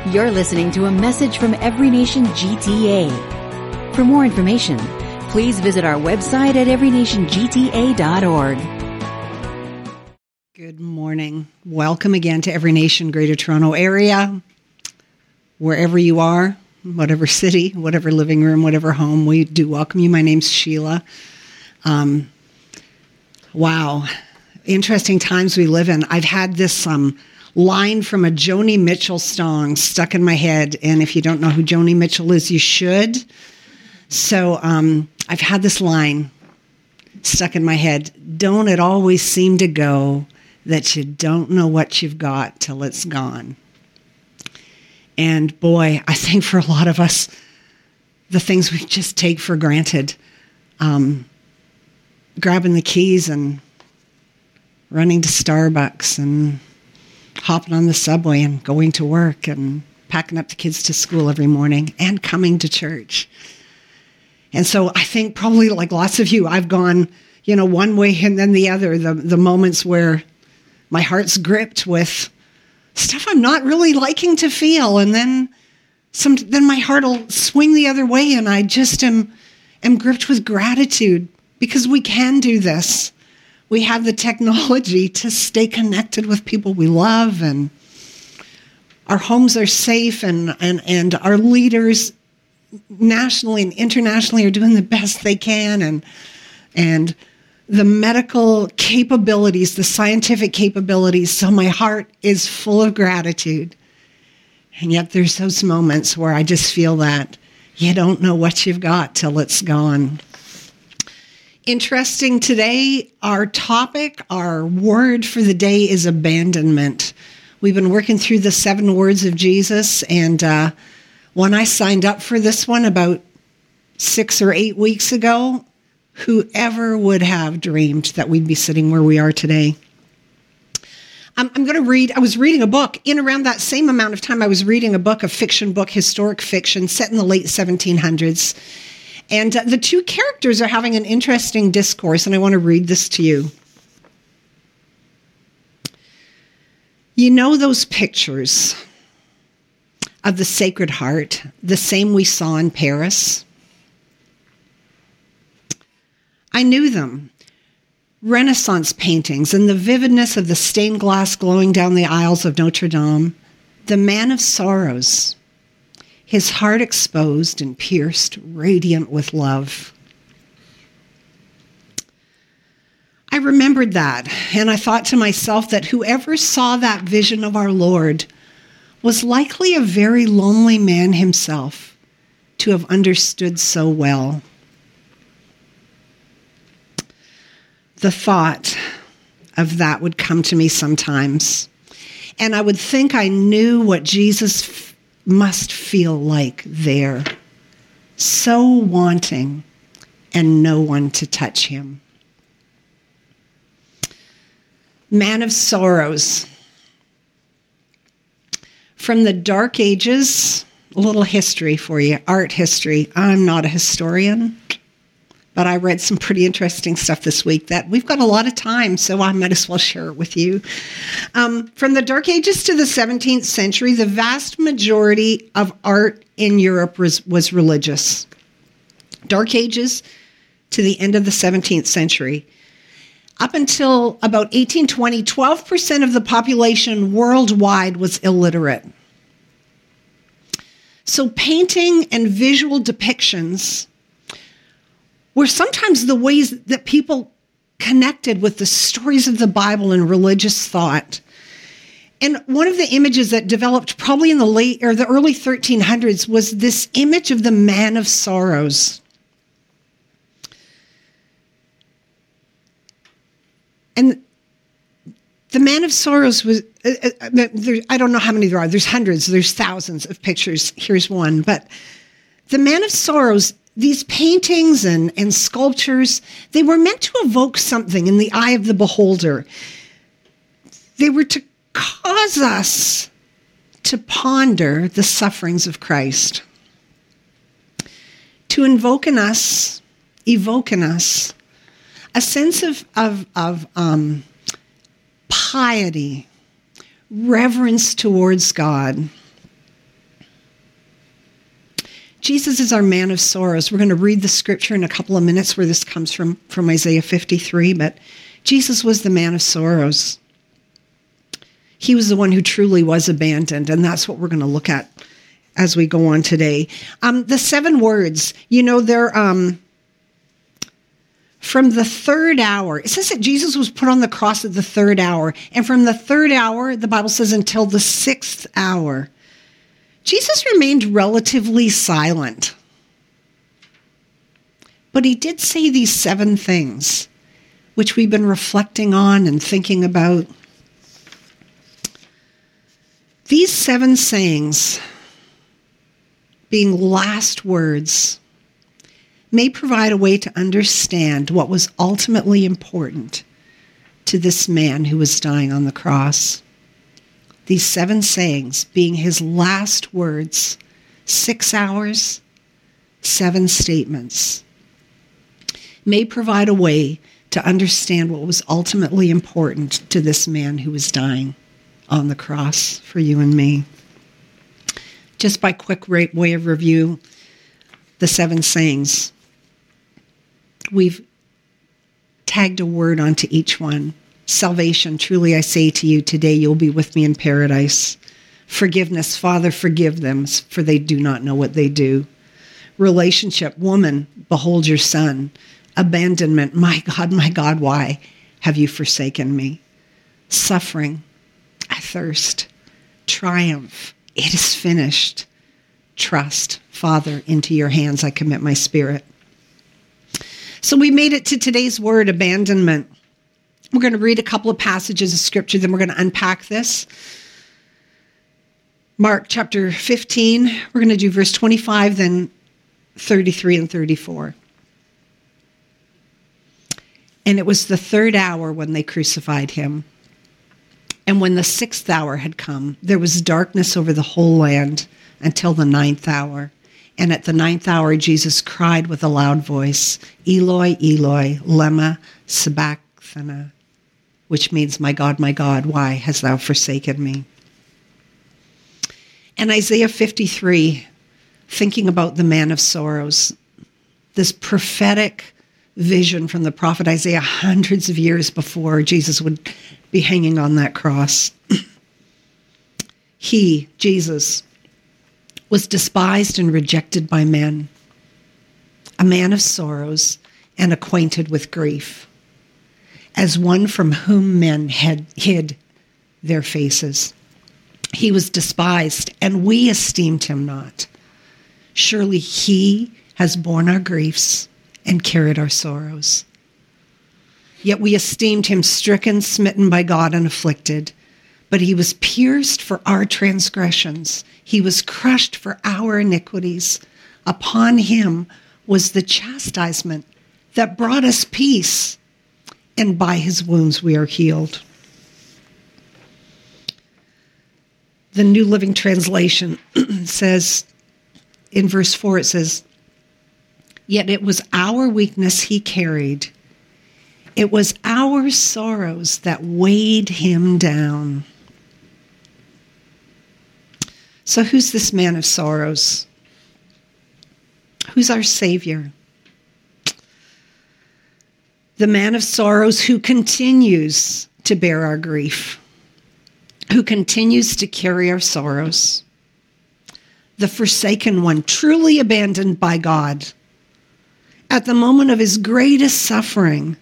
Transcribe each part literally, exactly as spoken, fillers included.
You're listening to a message from Every Nation G T A. For more information, please visit our website at every nation g t a dot org. Good morning. Welcome again to Every Nation Greater Toronto Area. Wherever you are, whatever city, whatever living room, whatever home, we do welcome you. My name's Sheila. Um, wow. Interesting times we live in. I've had this um, line from a Joni Mitchell song stuck in my head. And if you don't know who Joni Mitchell is, you should. So um, I've had this line stuck in my head. Don't it always seem to go that you don't know what you've got till it's gone? And boy, I think for a lot of us, the things we just take for granted, um, grabbing the keys and running to Starbucks and hopping on the subway and going to work and packing up the kids to school every morning and coming to church. And so I think probably like lots of you, I've gone, you know, one way and then the other, the, the moments where my heart's gripped with stuff I'm not really liking to feel. And then some, then my heart will swing the other way and I just am, am gripped with gratitude because we can do this. We have the technology to stay connected with people we love, and our homes are safe, and, and, and our leaders nationally and internationally are doing the best they can, and and the medical capabilities, the scientific capabilities. So my heart is full of gratitude. And yet there's those moments where I just feel that you don't know what you've got till it's gone. Interesting today, our topic, our word for the day is abandonment. We've been working through the seven words of Jesus, and uh, when I signed up for this one about six or eight weeks ago, whoever would have dreamed that we'd be sitting where we are today? I'm, I'm going to read, I was reading a book. In around that same amount of time, I was reading a book, a fiction book, historic fiction, set in the late seventeen hundreds. And uh, the two characters are having an interesting discourse, and I want to read this to you. You know those pictures of the Sacred Heart, the same we saw in Paris? I knew them. Renaissance paintings and the vividness of the stained glass glowing down the aisles of Notre Dame. The Man of Sorrows, his heart exposed and pierced, radiant with love. I remembered that, and I thought to myself that whoever saw that vision of our Lord was likely a very lonely man himself to have understood so well. The thought of that would come to me sometimes, and I would think I knew what Jesus f- must feel like there, so wanting and no one to touch him. Man of Sorrows. From the Dark Ages, a little history for you, art history. I'm not a historian, but I read some pretty interesting stuff this week that we've got a lot of time, so I might as well share it with you. Um, from the Dark Ages to the seventeenth century, the vast majority of art in Europe was, was religious. Dark Ages to the end of the seventeenth century. Up until about eighteen twenty, twelve percent of the population worldwide was illiterate. So painting and visual depictions were sometimes the ways that people connected with the stories of the Bible and religious thought. And one of the images that developed probably in the late or the early thirteen hundreds was this image of the Man of Sorrows. And the Man of Sorrows was, uh, uh, there, I don't know how many there are. There's hundreds, there's thousands of pictures. Here's one. But the Man of Sorrows, these paintings and, and sculptures, they were meant to evoke something in the eye of the beholder. They were to cause us to ponder the sufferings of Christ, to invoke in us, evoke in us, a sense of, of, of um, piety, reverence towards God. Jesus is our man of sorrows. We're going to read the scripture in a couple of minutes where this comes from, from Isaiah fifty-three, but Jesus was the man of sorrows. He was the one who truly was abandoned, and that's what we're going to look at as we go on today. Um, the seven words, you know, they're um, from the third hour. It says that Jesus was put on the cross at the third hour, and from the third hour, the Bible says, until the sixth hour. Jesus remained relatively silent, but he did say these seven things, which we've been reflecting on and thinking about. These seven sayings, being last words, may provide a way to understand what was ultimately important to this man who was dying on the cross. These seven sayings being his last words, six hours, seven statements, may provide a way to understand what was ultimately important to this man who was dying on the cross for you and me. Just by quick way of review, the seven sayings, we've tagged a word onto each one. Salvation, truly I say to you, today you'll be with me in paradise. Forgiveness, Father, forgive them, for they do not know what they do. Relationship, woman, behold your son. Abandonment, my God, my God, why have you forsaken me? Suffering, I thirst. Triumph, it is finished. Trust, Father, into your hands I commit my spirit. So we made it to today's word, abandonment. We're going to read a couple of passages of scripture, then we're going to unpack this. Mark chapter fifteen, we're going to do verse twenty-five, then thirty-three and thirty-four. And it was the third hour when they crucified him. And when the sixth hour had come, there was darkness over the whole land until the ninth hour. And at the ninth hour, Jesus cried with a loud voice, Eloi, Eloi, lema sabachthani, which means, my God, my God, why hast thou forsaken me? And Isaiah fifty-three, thinking about the man of sorrows, this prophetic vision from the prophet Isaiah hundreds of years before Jesus would be hanging on that cross. He, Jesus, was despised and rejected by men, a man of sorrows and acquainted with grief, as one from whom men had hid their faces. He was despised, and we esteemed him not. Surely he has borne our griefs and carried our sorrows. Yet we esteemed him stricken, smitten by God, and afflicted. But he was pierced for our transgressions. He was crushed for our iniquities. Upon him was the chastisement that brought us peace, and by his wounds we are healed. The New Living Translation says, in verse four, it says, yet it was our weakness he carried. It was our sorrows that weighed him down. So who's this man of sorrows? Who's our Savior? The man of sorrows who continues to bear our grief, who continues to carry our sorrows. The forsaken one, truly abandoned by God. At the moment of his greatest suffering,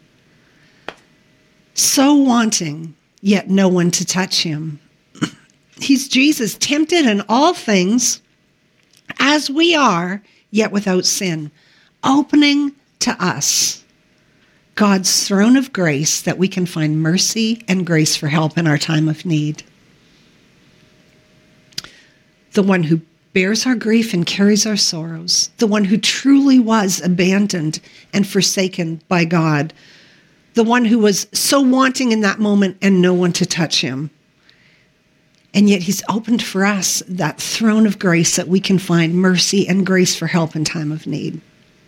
so wanting, yet no one to touch him. He's Jesus, tempted in all things, as we are, yet without sin, opening to us God's throne of grace that we can find mercy and grace for help in our time of need. The one who bears our grief and carries our sorrows, the one who truly was abandoned and forsaken by God, the one who was so wanting in that moment and no one to touch him. And yet he's opened for us that throne of grace that we can find mercy and grace for help in time of need.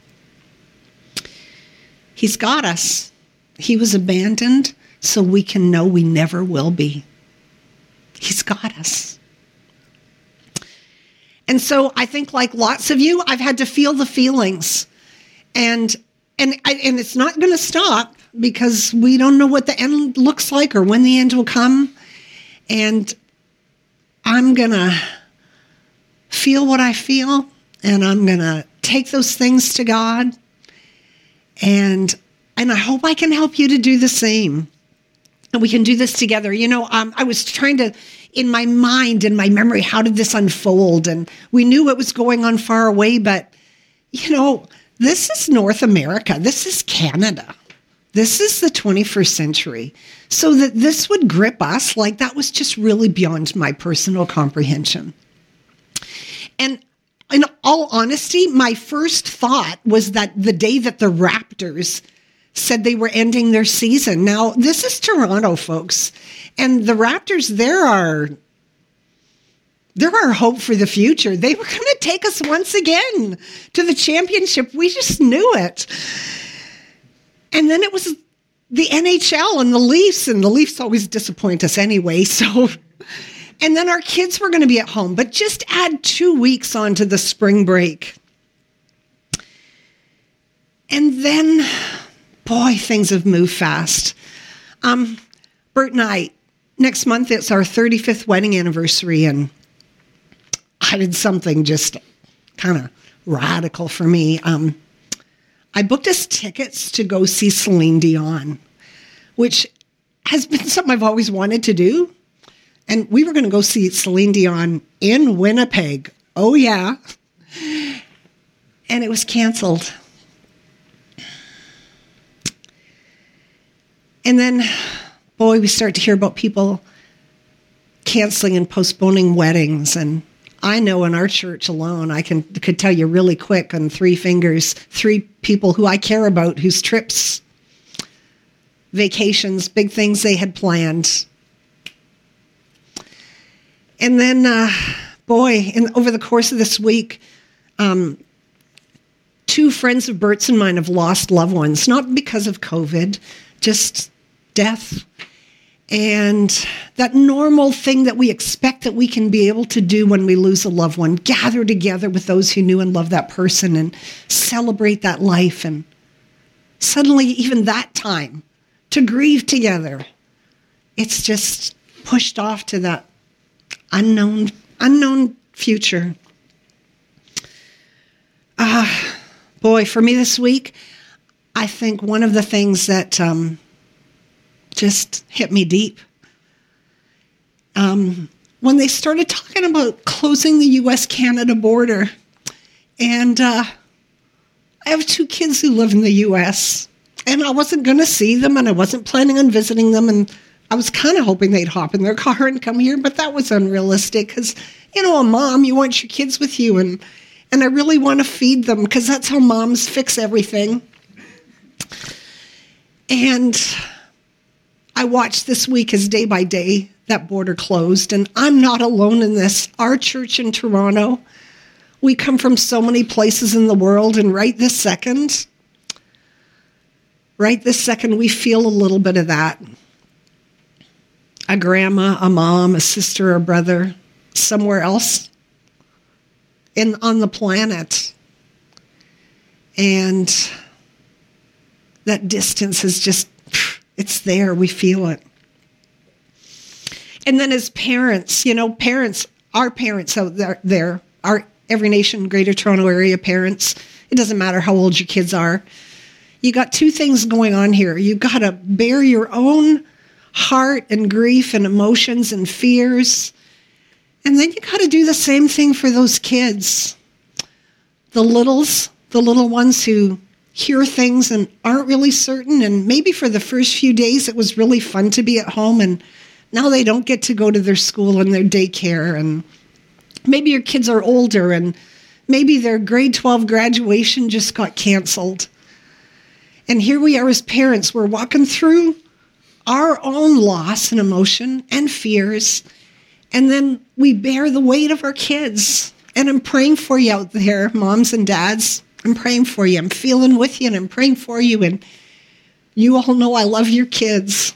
He's got us. He was abandoned so we can know we never will be. He's got us. And so I think, like lots of you, I've had to feel the feelings. And and and it's not going to stop because we don't know what the end looks like or when the end will come. And I'm going to feel what I feel, and I'm going to take those things to God. And and I hope I can help you to do the same. And we can do this together. You know, um, I was trying to, in my mind, in my memory, how did this unfold? And we knew what was going on far away, but, you know, this is North America. This is Canada. This is the twenty-first century. So that this would grip us, like that was just really beyond my personal comprehension. And in all honesty, my first thought was that the day that the Raptors said they were ending their season. Now, this is Toronto, folks. And the Raptors, there are, they're our hope for the future. They were going to take us once again to the championship. We just knew it. And then it was the N H L and the Leafs, and the Leafs always disappoint us anyway. So, and then our kids were going to be at home. But just add two weeks onto the spring break. And then, boy, things have moved fast. Um, Bert and I, next month, it's our thirty-fifth wedding anniversary, and I did something just kind of radical for me. Um, I booked us tickets to go see Celine Dion, which has been something I've always wanted to do. And we were going to go see Celine Dion in Winnipeg. Oh, yeah. And it was canceled. And then, boy, we start to hear about people canceling and postponing weddings. And I know in our church alone, I can could tell you really quick on three fingers, three people who I care about, whose trips, vacations, big things they had planned. And then, uh, boy, in, over the course of this week, um, two friends of Bert's and mine have lost loved ones, not because of COVID, just death. And that normal thing that we expect that we can be able to do when we lose a loved one, gather together with those who knew and loved that person and celebrate that life. And suddenly, even that time to grieve together, it's just pushed off to that unknown, unknown future. Ah, uh, boy, for me this week, I think one of the things that um, just hit me deep, um, when they started talking about closing the U S Canada border, and uh, I have two kids who live in the U S, and I wasn't going to see them, and I wasn't planning on visiting them, and I was kind of hoping they'd hop in their car and come here, but that was unrealistic because, you know, a mom, you want your kids with you, and and I really want to feed them because that's how moms fix everything. And I watched this week as day by day that border closed, and I'm not alone in this. Our church in Toronto, we come from so many places in the world, and right this second, right this second, we feel a little bit of that. A grandma, a mom, a sister, a brother, somewhere else in on the planet. And that distance is just, it's there. We feel it. And then as parents, you know, parents, our parents out there, there, our Every Nation Greater Toronto Area parents, it doesn't matter how old your kids are. You got two things going on here. You got to bear your own heart and grief and emotions and fears. And then you got to do the same thing for those kids. The littles, the little ones who hear things and aren't really certain. And maybe for the first few days, it was really fun to be at home. And now they don't get to go to their school and their daycare. And maybe your kids are older and maybe their grade twelve graduation just got canceled. And here we are as parents. We're walking through our own loss and emotion and fears. And then we bear the weight of our kids. And I'm praying for you out there, moms and dads. I'm praying for you. I'm feeling with you and I'm praying for you. And you all know I love your kids.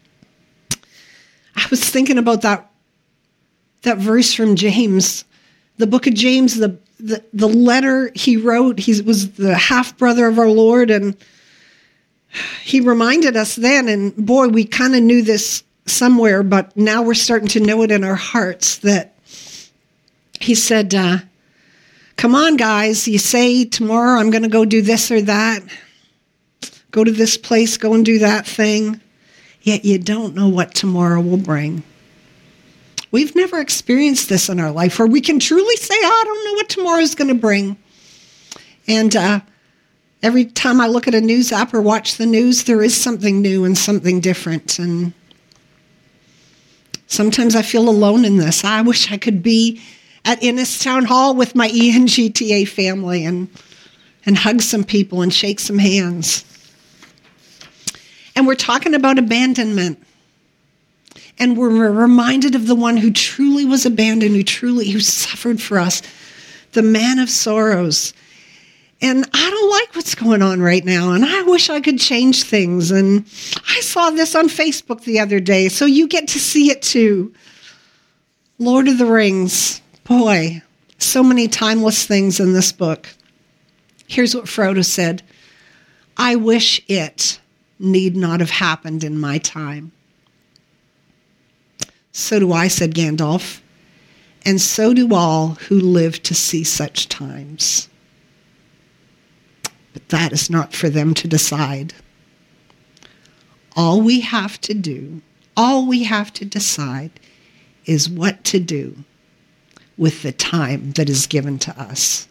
I was thinking about that, that verse from James the book of James, the, the, the letter he wrote, he was the half-brother of our Lord, and he reminded us then, and boy, we kind of knew this somewhere, but now we're starting to know it in our hearts, that he said, uh, come on, guys, you say tomorrow I'm going to go do this or that, go to this place, go and do that thing, yet you don't know what tomorrow will bring. We've never experienced this in our life where we can truly say, oh, I don't know what tomorrow is going to bring. And uh, every time I look at a news app or watch the news, there is something new and something different. And sometimes I feel alone in this. I wish I could be at Innis Town Hall with my E N G T A family and, and hug some people and shake some hands. And we're talking about abandonment. And we're reminded of the one who truly was abandoned, who truly, who suffered for us, the man of sorrows. And I don't like what's going on right now, and I wish I could change things. And I saw this on Facebook the other day, so you get to see it too. Lord of the Rings. Boy, so many timeless things in this book. Here's what Frodo said. I wish it need not have happened in my time. So do I, said Gandalf, and so do all who live to see such times. But that is not for them to decide. All we have to do, all we have to decide is what to do with the time that is given to us.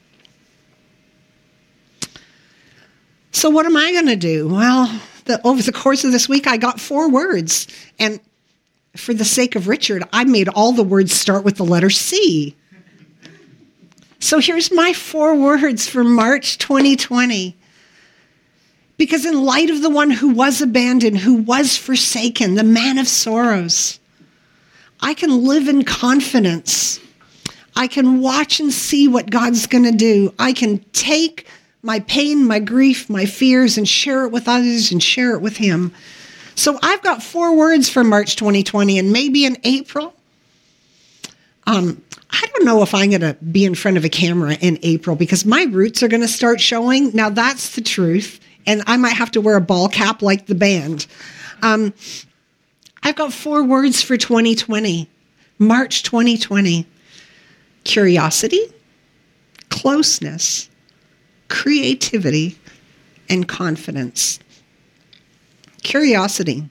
So what am I going to do? Well, the, over the course of this week, I got four words, and for the sake of Richard, I made all the words start with the letter C. So here's my four words for March twenty twenty. Because in light of the one who was abandoned, who was forsaken, the man of sorrows, I can live in confidence. I can watch and see what God's going to do. I can take my pain, my grief, my fears, and share it with others and share it with him. So I've got four words for March twenty twenty, and maybe in April. Um, I don't know if I'm going to be in front of a camera in April because my roots are going to start showing. Now, that's the truth, and I might have to wear a ball cap like the band. Um, I've got four words for twenty twenty, March twenty twenty. Curiosity, closeness, creativity, and confidence. Curiosity.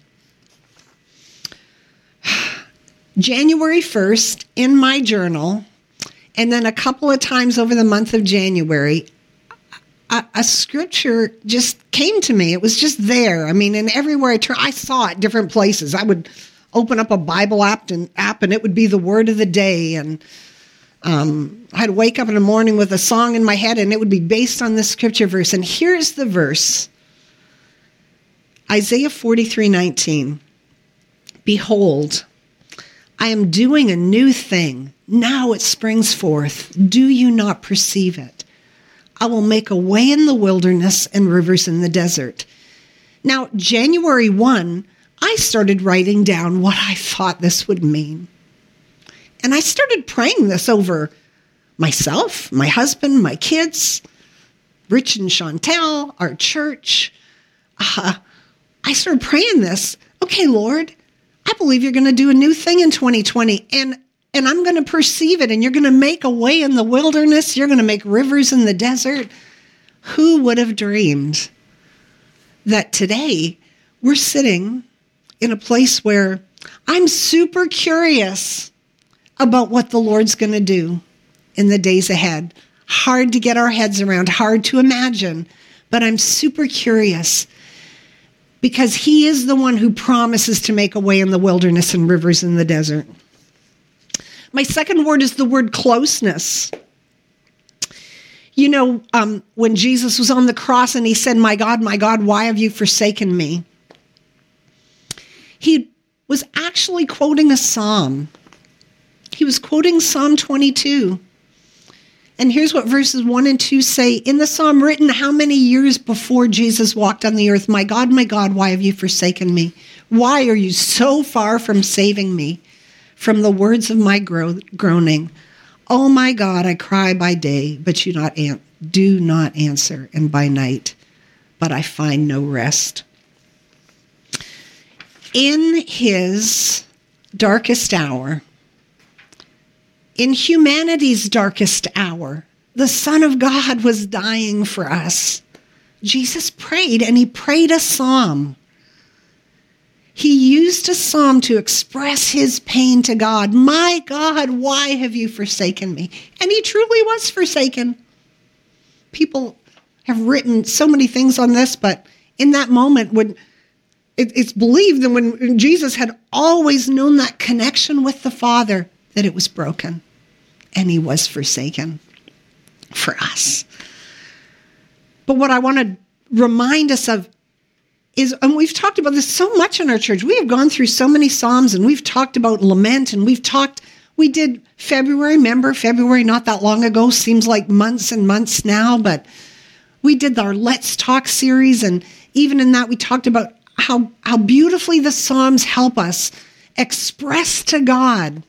January first, in my journal, and then a couple of times over the month of January, a, a scripture just came to me. It was just there. I mean, and everywhere I turned, I saw it different places. I would open up a Bible app and, app, and it would be the word of the day. And um, I'd wake up in the morning with a song in my head, and it would be based on this scripture verse. And here's the verse. Isaiah forty-three nineteen. Behold, I am doing a new thing. Now it springs forth. Do you not perceive it? I will make a way in the wilderness and rivers in the desert. Now, January first, I started writing down what I thought this would mean. And I started praying this over myself, my husband, my kids, Rich and Chantel, our church. Uh, I started praying this. Okay, Lord, I believe you're going to do a new thing in twenty twenty, and, and I'm going to perceive it, and you're going to make a way in the wilderness. You're going to make rivers in the desert. Who would have dreamed that today we're sitting in a place where I'm super curious about what the Lord's going to do in the days ahead. Hard to get our heads around, hard to imagine, but I'm super curious. Because he is the one who promises to make a way in the wilderness and rivers in the desert. My second word is the word closeness. You know, um, when Jesus was on the cross and he said, my God, my God, why have you forsaken me? He was actually quoting a psalm. He was quoting Psalm twenty-two. And here's what verses one and two say. In the psalm written how many years before Jesus walked on the earth, my God, my God, why have you forsaken me? Why are you so far from saving me from the words of my gro- groaning? Oh my God, I cry by day, but you not an- do not answer, and by night, but I find no rest. In his darkest hour, in humanity's darkest hour, the Son of God was dying for us. Jesus prayed, and he prayed a psalm. He used a psalm to express his pain to God. My God, why have you forsaken me? And he truly was forsaken. People have written so many things on this, but in that moment, when it, it's believed that when Jesus had always known that connection with the Father, that it was broken, and he was forsaken for us. But what I want to remind us of is, and we've talked about this so much in our church, we have gone through so many Psalms, and we've talked about lament, and we've talked, we did February, remember February not that long ago, seems like months and months now, but we did our Let's Talk series, and even in that we talked about how, how beautifully the Psalms help us express to God,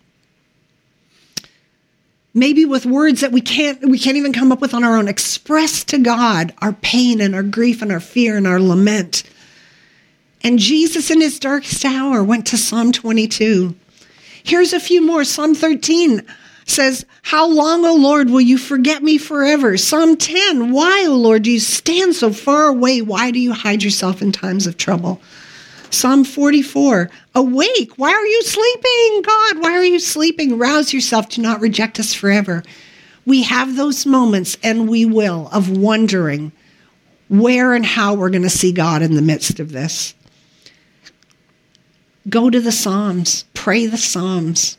maybe with words that we can't we can't even come up with on our own, express to God our pain and our grief and our fear and our lament. And Jesus in his darkest hour went to Psalm twenty-two. Here's a few more. Psalm thirteen says, how long, O Lord, will you forget me forever? Psalm ten, why, O Lord, do you stand so far away? Why do you hide yourself in times of trouble? Psalm forty-four, awake, why are you sleeping? God, why are you sleeping? Rouse yourself, do not reject us forever. We have those moments, and we will, of wondering where and how we're going to see God in the midst of this. Go to the Psalms, pray the Psalms.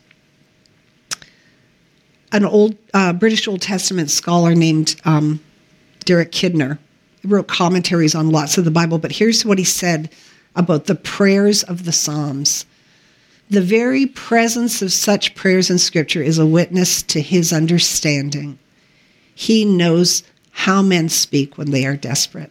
An old uh, British Old Testament scholar named um, Derek Kidner wrote commentaries on lots of the Bible, but here's what he said about the prayers of the Psalms. The very presence of such prayers in Scripture is a witness to his understanding. He knows how men speak when they are desperate.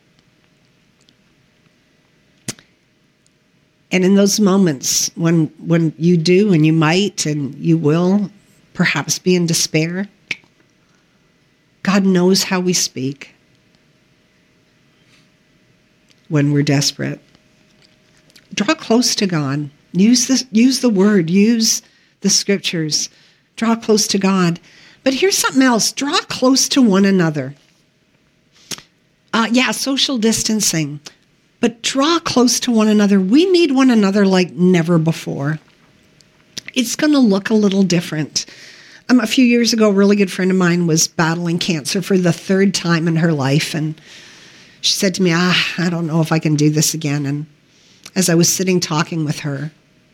And in those moments when, when you do and you might and you will perhaps be in despair, God knows how we speak when we're desperate. Draw close to God. Use this, use the word. Use the scriptures. Draw close to God. But here's something else. Draw close to one another. Uh, yeah, social distancing. But draw close to one another. We need one another like never before. It's going to look a little different. Um, a few years ago, a really good friend of mine was battling cancer for the third time in her life. And she said to me, ah, I don't know if I can do this again. And as I was sitting talking with her,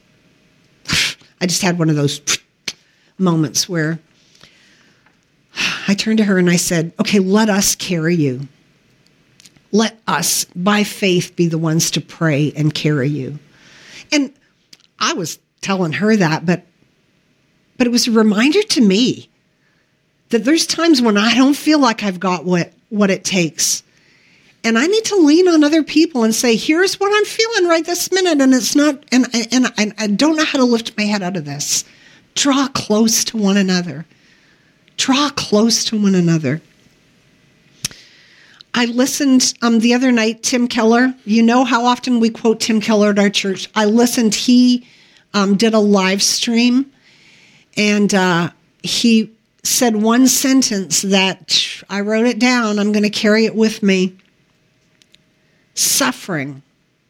I just had one of those moments where I turned to her and I said, okay, let us carry you. Let us, by faith, be the ones to pray and carry you. And I was telling her that, but but it was a reminder to me that there's times when I don't feel like I've got what, what it takes. And I need to lean on other people and say, here's what I'm feeling right this minute. And it's not, and, and, and I don't know how to lift my head out of this. Draw close to one another. Draw close to one another. I listened um, the other night, Tim Keller. You know how often we quote Tim Keller at our church. I listened. He um, did a live stream, and uh, he said one sentence that I wrote it down. I'm going to carry it with me. Suffering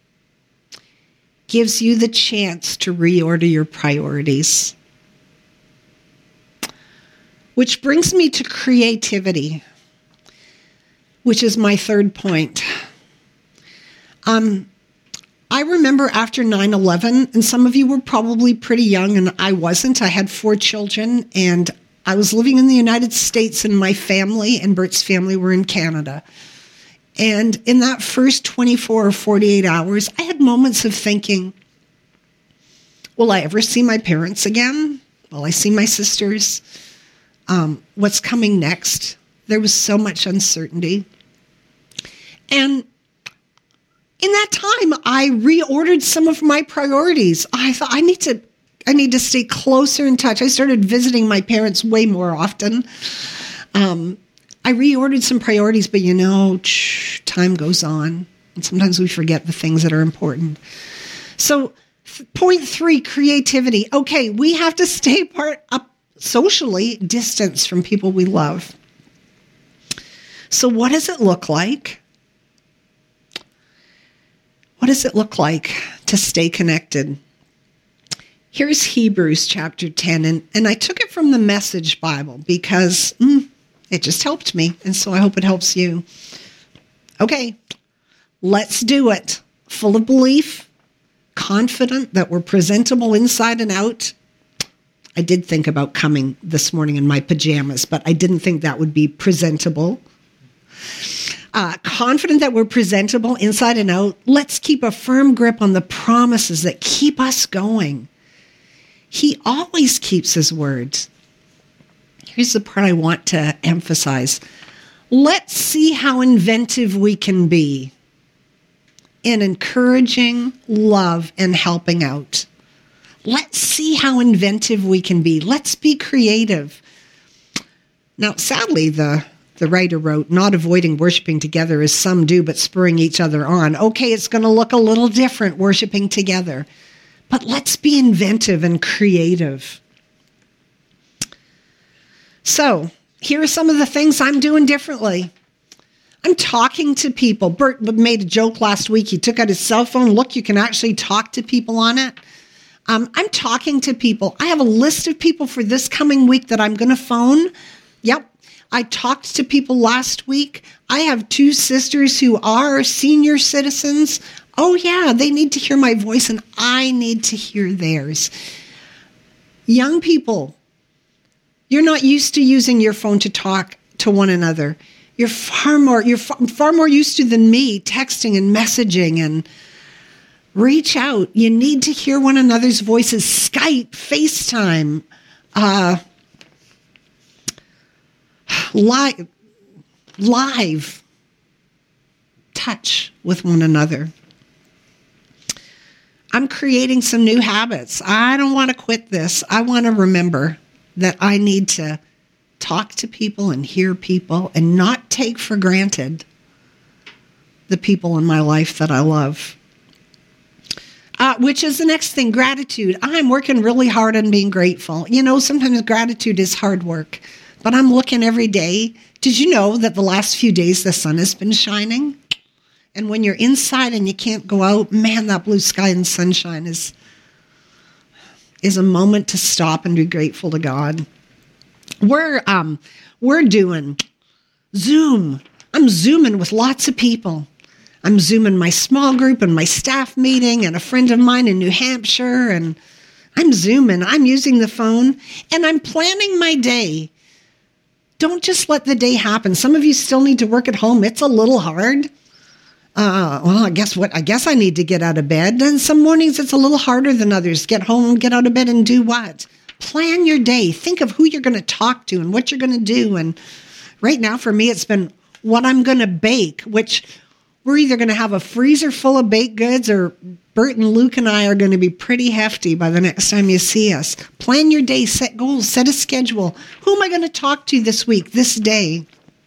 gives you the chance to reorder your priorities. Which brings me to creativity, which is my third point. Um, I remember after nine eleven, and some of you were probably pretty young, and I wasn't. I had four children, and I was living in the United States, and my family and Bert's family were in Canada. And in that first twenty-four or forty-eight hours, I had moments of thinking, will I ever see my parents again? Will I see my sisters? Um, what's coming next? There was so much uncertainty. And in that time, I reordered some of my priorities. I thought, I need to, I need to stay closer in touch. I started visiting my parents way more often. Um, I reordered some priorities, but you know, time goes on. And sometimes we forget the things that are important. So point three, creativity. Okay, we have to stay apart, up socially, distance from people we love. So what does it look like? What does it look like to stay connected? Here's Hebrews chapter ten, and, and I took it from the Message Bible because mm, it just helped me, and so I hope it helps you. Okay, let's do it. Full of belief, confident that we're presentable inside and out. I did think about coming this morning in my pajamas, but I didn't think that would be presentable. Uh, confident that we're presentable inside and out. Let's keep a firm grip on the promises that keep us going. He always keeps his words. Here's the part I want to emphasize. Let's see how inventive we can be in encouraging, love, and helping out. Let's see how inventive we can be. Let's be creative. Now, sadly, the, the writer wrote, not avoiding worshiping together as some do, but spurring each other on. Okay, it's going to look a little different worshiping together, but let's be inventive and creative. So, here are some of the things I'm doing differently. I'm talking to people. Bert made a joke last week. He took out his cell phone. Look, you can actually talk to people on it. Um, I'm talking to people. I have a list of people for this coming week that I'm going to phone. Yep. I talked to people last week. I have two sisters who are senior citizens. Oh, yeah, they need to hear my voice, and I need to hear theirs. Young people, you're not used to using your phone to talk to one another. You're far more, you're far, far more used to than me, texting and messaging, and reach out. You need to hear one another's voices. Skype, FaceTime, uh, live, live touch with one another. I'm creating some new habits. I don't want to quit this. I want to remember that I need to talk to people and hear people and not take for granted the people in my life that I love. Uh, which is the next thing, gratitude. I'm working really hard on being grateful. You know, sometimes gratitude is hard work, but I'm looking every day. Did you know that the last few days the sun has been shining? And when you're inside and you can't go out, man, that blue sky and sunshine is, is a moment to stop and be grateful to God. We're um we're doing Zoom. I'm Zooming with lots of people. I'm Zooming my small group and my staff meeting and a friend of mine in New Hampshire, and I'm Zooming. I'm using the phone, and I'm planning my day. Don't just let the day happen. Some of you still need to work at home. It's a little hard. Uh, well, I guess what? I guess I need to get out of bed. And some mornings it's a little harder than others. Get home, get out of bed, and do what? Plan your day. Think of who you're going to talk to and what you're going to do. And right now, for me, it's been what I'm going to bake, which we're either going to have a freezer full of baked goods, or Bert and Luke and I are going to be pretty hefty by the next time you see us. Plan your day, set goals, set a schedule. Who am I going to talk to this week, this day?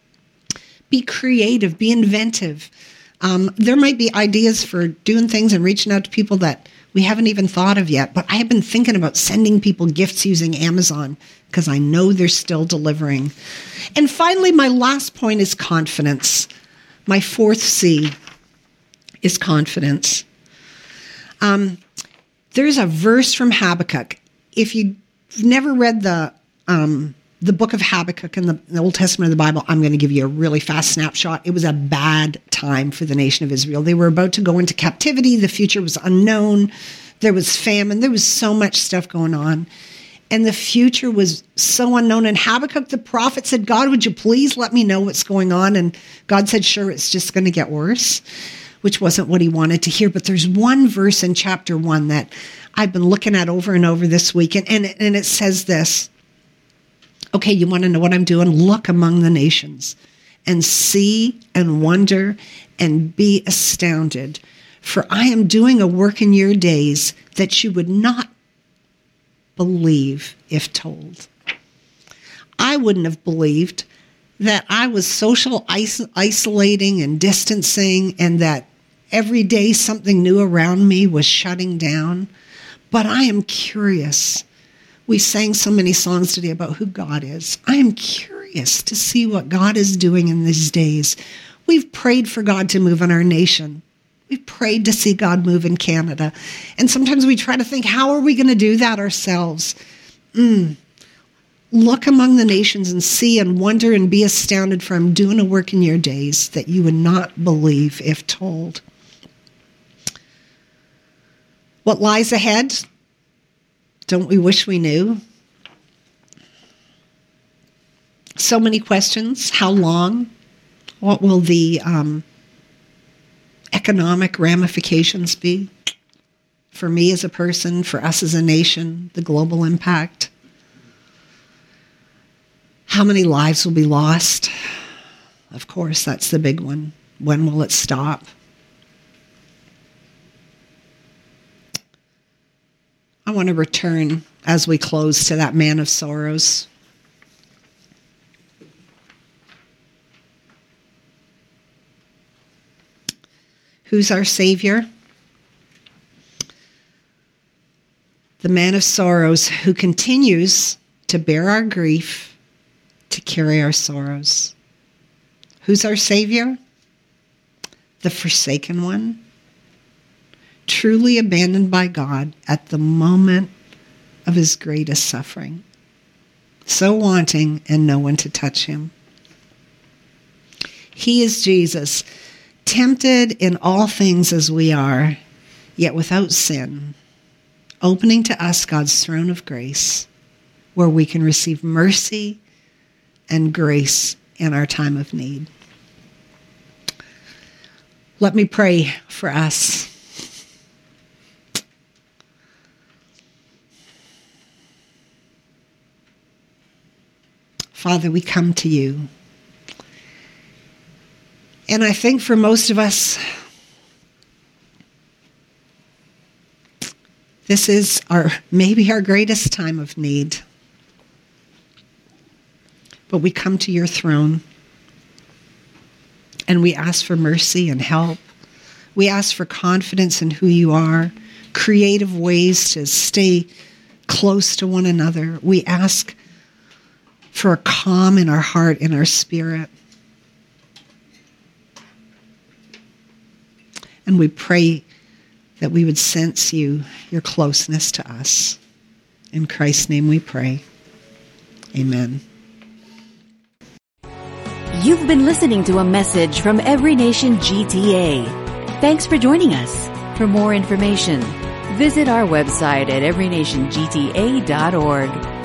Be creative, be inventive. Um, there might be ideas for doing things and reaching out to people that we haven't even thought of yet, but I have been thinking about sending people gifts using Amazon because I know they're still delivering. And finally, my last point is confidence. My fourth C is confidence. Um, there's a verse from Habakkuk. If you've never read the um, the book of Habakkuk in the, in the Old Testament of the Bible, I'm going to give you a really fast snapshot. It was a bad time for the nation of Israel. They were about to go into captivity. The future was unknown. There was famine. There was so much stuff going on. And the future was so unknown. And Habakkuk, the prophet, said, God, would you please let me know what's going on? And God said, sure, it's just going to get worse, which wasn't what he wanted to hear. But there's one verse in chapter one that I've been looking at over and over this week. And, and, and it says this. Okay, you want to know what I'm doing? Look among the nations and see and wonder and be astounded. For I am doing a work in your days that you would not believe if told. I wouldn't have believed that I was social is- isolating and distancing, and that every day something new around me was shutting down. But I am curious. We sang so many songs today about who God is. I am curious to see what God is doing in these days. We've prayed for God to move in our nation. We've prayed to see God move in Canada. And sometimes we try to think, how are we going to do that ourselves? Mm. Look among the nations and see and wonder and be astounded, for I'm doing a work in your days that you would not believe if told. What lies ahead? Don't we wish we knew? So many questions. How long? What will the um, economic ramifications be for me as a person, for us as a nation, the global impact? How many lives will be lost? Of course, that's the big one. When will it stop? I want to return as we close to that man of sorrows. Who's our Savior? The man of sorrows who continues to bear our grief, to carry our sorrows. Who's our Savior? The forsaken one, truly abandoned by God at the moment of his greatest suffering, so wanting and no one to touch him. He is Jesus, tempted in all things as we are, yet without sin, opening to us God's throne of grace, where we can receive mercy and grace in our time of need. Let me pray for us. Father, we come to you. And I think for most of us, this is our maybe our greatest time of need. But we come to your throne and we ask for mercy and help. We ask for confidence in who you are, creative ways to stay close to one another. We ask for a calm in our heart and our spirit. And we pray that we would sense you, your closeness to us. In Christ's name we pray. Amen. You've been listening to a message from Every Nation G T A. Thanks for joining us. For more information, visit our website at every nation g t a dot org.